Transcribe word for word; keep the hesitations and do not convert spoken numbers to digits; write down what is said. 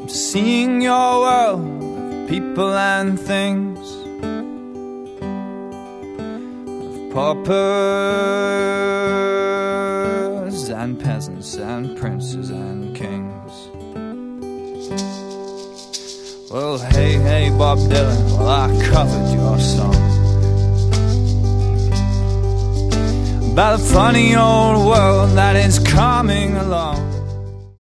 seeing your world of people and things, of paupers and peasants and princes and kings. Well, hey, hey, Bob Dylan, well, I covered your song about the funny old world that is coming along.